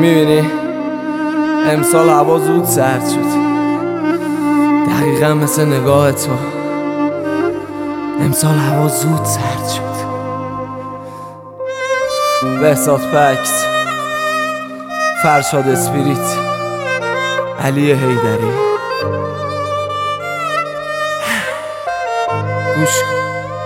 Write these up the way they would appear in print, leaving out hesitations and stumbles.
میبینی امسال هوا زود سرد شد، دقیقا مثل نگاه تو. امسال هوا زود سرد شد. بهزاد فکس، فرشاد اسپریت، علی حیدری. گوش کن.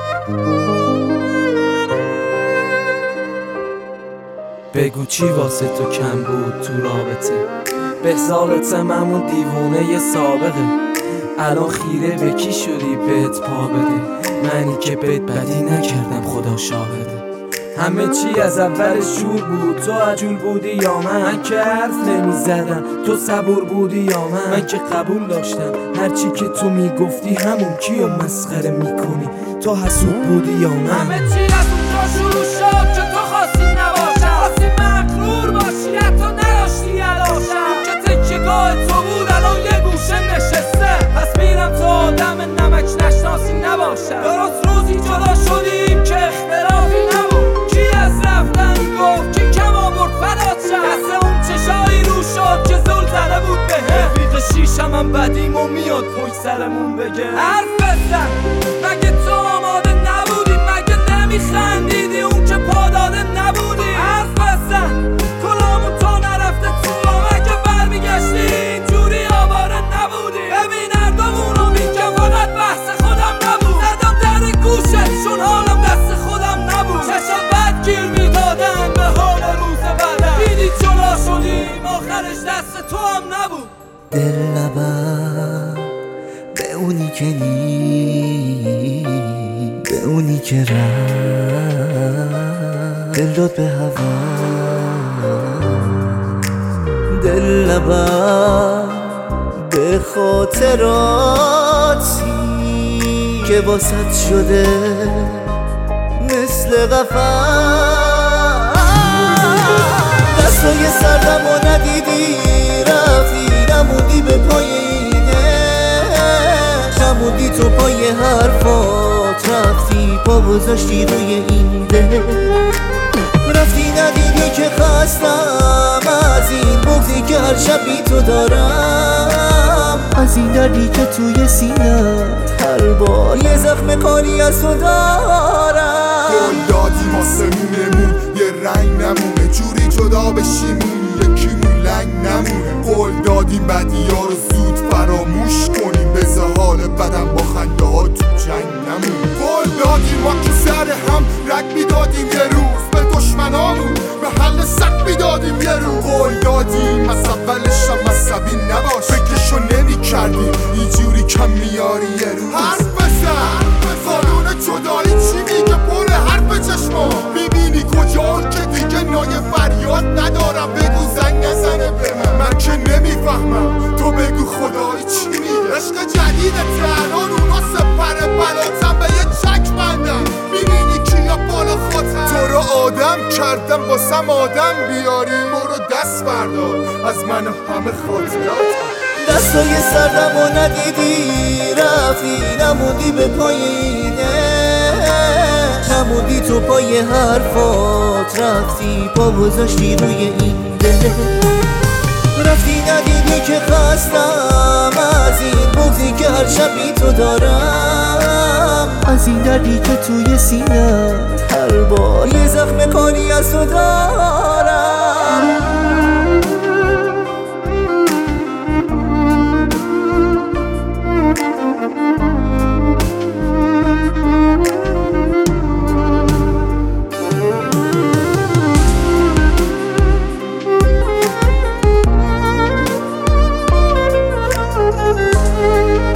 بگو چی واسه تو کم بود تو رابطه؟ بهزادتم همون دیوونه سابقه. الان خیره به کی شدی بهت پا بده؟ منی که بهت بدی نکردم خدا شاهده. همه چی از اولش جور بود، تو عجول بودی یا من که حرف نمیزدم، تو صبور بودی یا من که قبول داشتم هرچی که تو میگفتی همون کیو مسخره میکنی، تو حسود بودی یا من. همه چی از اونجا شروع شد که تو خواستی نباشم، خواستی مغرور باشی حتی نداشتی علاشم، که تکیه‌گاه تو بود الان یه گوشه نشسته. پس میرم تو آدم نمک نشناسی نباشم. درست روزی جدا شدیم که اختلافی نبود، کی از رفتن گفت کی کم آورد فدات شد. دست اون چشایی رو شد که زل زده بود بهم، رفیق شیشم هم بدیمو میاد پشت سرمون بگه. حرف بزن مگه تو آماده نبودی؟ مگه نمیخندیدی اون که پا داده نبودی؟ حرف بزن کلامون تو نرفته تو، مگه برمیگشتی اینجوری آواره نبودی؟ ببین هر دومونو میگم فقط بحث خودم نبود، زدم در گوشت چون حالم دست خودم نبود. چشم بد گیر میدادن به حال روز بعدم، دیدی جدا شدیم آخرش دست تو هم نبود. دل نبر به اونی که نی، به اونی که رفت دل داد به هوا. دل نبر به خاطراتی که واسط شده مثل قفس. دستای سردمو ندیدی رفتی، نموندی به پای اینه، نموندی تو پای حرفات، رفتی پا گذاشتی روی این دل. رفتی ندیدی که خستم از این بغضی که هر شب بی تو دارم، از این دردی که توی سینت هر بار یه زخم کاری از تو دارم. قول دادیم آسمونمون یه رنگ نمونه، جوری جدا بشیمون یکیمون لنگ نمونه. قول دادیم بدی‌ها رو زود فراموش کنیم، بذار حال بدم با خنده ها تو جنگ نمونه. قول دادیم ما که سر هم رگ میدادیم یه روز به دشمنامون، به حل سق میدادیم یه روز. قول دادیم از اولش هم عصبی نباش، فکرشو نمی کردیم اینجوری کم میاری یه روز. حرف بزن قانون جدایی چی میگه پر حرف چشما، میبینی کجا که دیگه نای فریاد ندارم. بگو زنگ نزنه به من که نمیفهمم، تو بگو خدایی چی میگه. عشق جدید تهران اونا سپر بلاتم به یه چک بندم، میبینی کیا بالا خودم. تو رو آدم کردم واسم آدم بیاری، برو دست بردار از من و همه خاطرات. دستای سردمو ندیدی رفتی، نموندی به پای اینه، نموندی تو پای حرفات، رفتی پا گذاشتی روی این دل. رفتی ندیدی که خستم از این بغضی که هر شب بی تو دارم، از این دردی که توی سینت هر بار یه زخم کاری از تو دارم.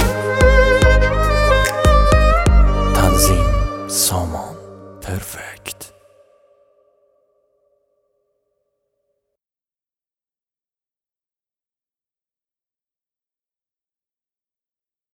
تنظیم سامان پرفکت.